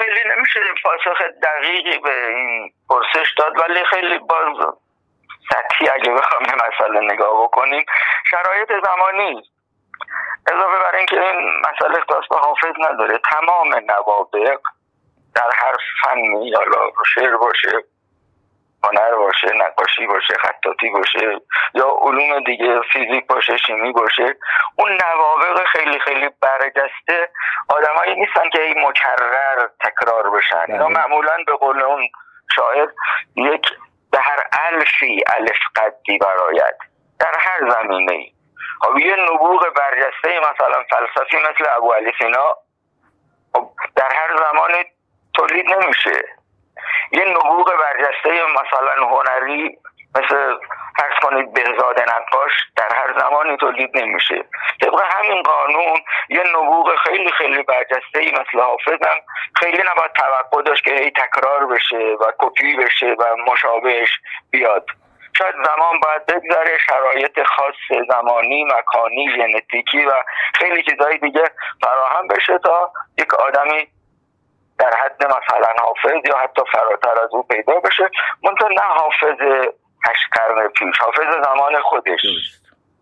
خیلی نمیشه پاسخ دقیقی به این پرسش داد، ولی خیلی باز سطحی اگه بخوام به مسئله نگاه بکنیم، شرایط زمانی اضافه بر اینکه این مسئله اختصاص به حافظ نداره، تمام نوابغ در هر فنی، حالا شعر باشه، هنر باشه، نقاشی باشه، خطاطی باشه یا علوم دیگه، فیزیک باشه، شیمی باشه، اون نوابغ خیلی خیلی برجسته آدمایی نیستن که این مکرر تکرار بشن. اینا معمولا به قول اون شاعر یک به هر الفی الف قدی برآید، در هر زمینه‌ای. خب یه نبوغ برجسته مثلا فلسفی مثل ابوعلی سینا در هر زمانی تولید نمیشه. یه نبوغ برجسته مثلا هنری مثل فرض کنید بهزاد نقاش در هر زمانی تولید نمیشه. طبق همین قانون یه نبوغ خیلی خیلی برجسته مثل حافظ هم خیلی نباید توقع داشت که هی تکرار بشه و کپی بشه و مشابهش بیاد. شاید زمان باید بگذاره، شرایط خاص زمانی، مکانی، ژنتیکی و خیلی چیزهای دیگه فراهم بشه تا یک آدمی در حد مثلا حافظ یا حتی فراتر از او پیدا بشه. منتها نه حافظ 8 قرن پیش، حافظ زمان خودش.